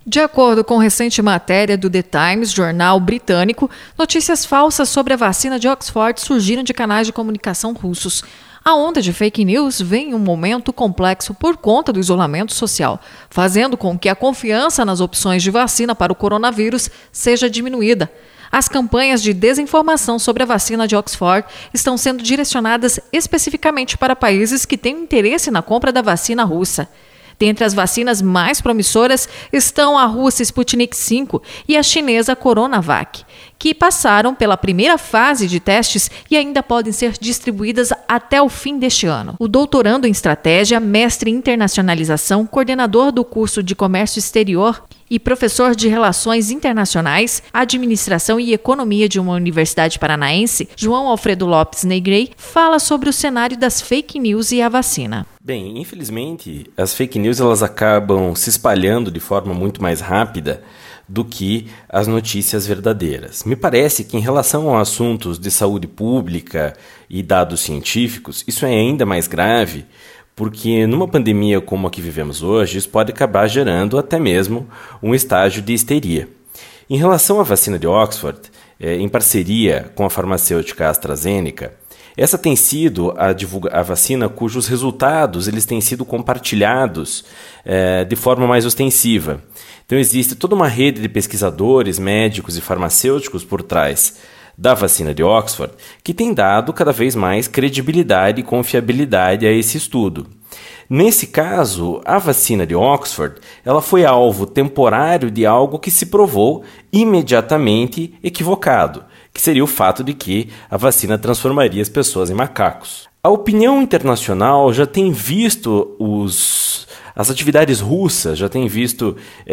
De acordo com recente matéria do The Times, jornal britânico, notícias falsas sobre a vacina de Oxford surgiram de canais de comunicação russos. A onda de fake news vem em um momento complexo por conta do isolamento social, fazendo com que a confiança nas opções de vacina para o coronavírus seja diminuída. As campanhas de desinformação sobre a vacina de Oxford estão sendo direcionadas especificamente para países que têm interesse na compra da vacina russa. Dentre as vacinas mais promissoras estão a russa Sputnik V e a chinesa Coronavac, que passaram pela primeira fase de testes e ainda podem ser distribuídas até o fim deste ano. O doutorando em estratégia, mestre em internacionalização, coordenador do curso de comércio exterior e professor de Relações Internacionais, Administração e Economia de uma universidade paranaense, João Alfredo Lopes Negrey, fala sobre o cenário das fake news e a vacina. Bem, infelizmente, as fake news elas acabam se espalhando de forma muito mais rápida do que as notícias verdadeiras. Me parece que em relação a assuntos de saúde pública e dados científicos, isso é ainda mais grave, porque numa pandemia como a que vivemos hoje, isso pode acabar gerando até mesmo um estágio de histeria. Em relação à vacina de Oxford, em parceria com a farmacêutica AstraZeneca, essa tem sido a vacina cujos resultados eles têm sido compartilhados de forma mais ostensiva. Então existe toda uma rede de pesquisadores, médicos e farmacêuticos por trás da vacina de Oxford, que tem dado cada vez mais credibilidade e confiabilidade a esse estudo. Nesse caso, a vacina de Oxford ela foi alvo temporário de algo que se provou imediatamente equivocado, que seria o fato de que a vacina transformaria as pessoas em macacos. A opinião internacional já tem visto as atividades russas, já tem visto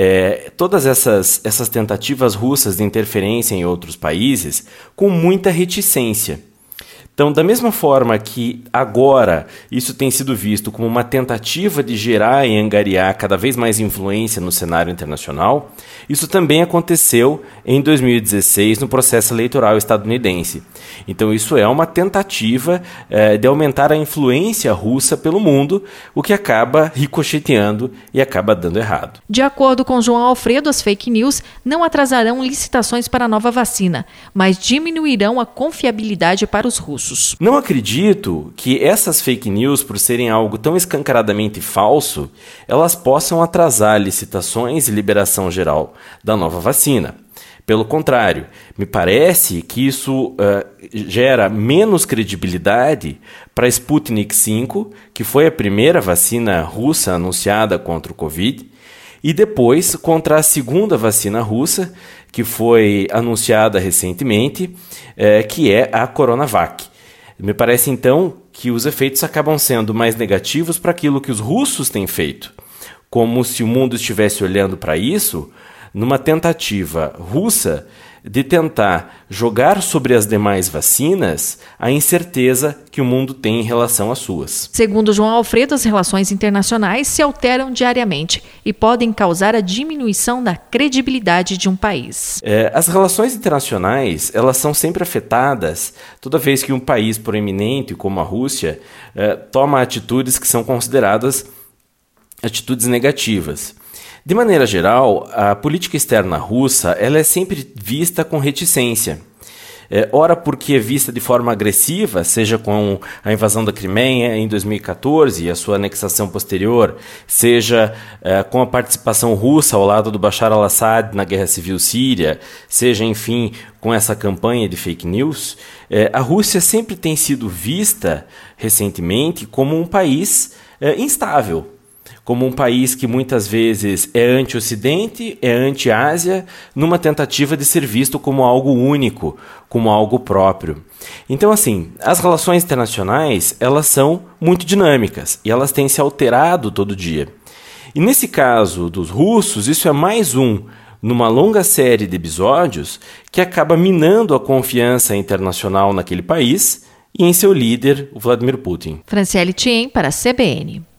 todas essas tentativas russas de interferência em outros países com muita reticência. Então, da mesma forma que agora isso tem sido visto como uma tentativa de gerar e angariar cada vez mais influência no cenário internacional, isso também aconteceu em 2016 no processo eleitoral estadunidense. Então, isso é uma tentativa de aumentar a influência russa pelo mundo, o que acaba ricocheteando e acaba dando errado. De acordo com João Alfredo, as fake news não atrasarão licitações para a nova vacina, mas diminuirão a confiabilidade para os russos. Não acredito que essas fake news, por serem algo tão escancaradamente falso, elas possam atrasar licitações e liberação geral da nova vacina. Pelo contrário, me parece que isso gera menos credibilidade para a Sputnik V, que foi a primeira vacina russa anunciada contra o Covid, e depois contra a segunda vacina russa, que foi anunciada recentemente, que é a Coronavac. Me parece, então, que os efeitos acabam sendo mais negativos para aquilo que os russos têm feito, como se o mundo estivesse olhando para isso numa tentativa russa de tentar jogar sobre as demais vacinas a incerteza que o mundo tem em relação às suas. Segundo João Alfredo, as relações internacionais se alteram diariamente e podem causar a diminuição da credibilidade de um país. As relações internacionais elas são sempre afetadas toda vez que um país proeminente como a Rússia toma atitudes que são consideradas atitudes negativas. De maneira geral, a política externa russa ela é sempre vista com reticência. Ora porque é vista de forma agressiva, seja com a invasão da Crimeia em 2014 e a sua anexação posterior, seja com a participação russa ao lado do Bashar al-Assad na guerra civil síria, seja, enfim, com essa campanha de fake news, a Rússia sempre tem sido vista, recentemente, como um país instável. Como um país que muitas vezes é anti-Ocidente, é anti-Ásia, numa tentativa de ser visto como algo único, como algo próprio. Então, assim, as relações internacionais, elas são muito dinâmicas e elas têm se alterado todo dia. E nesse caso dos russos, isso é mais numa longa série de episódios que acaba minando a confiança internacional naquele país e em seu líder, o Vladimir Putin. Franciele Thiem para a CBN.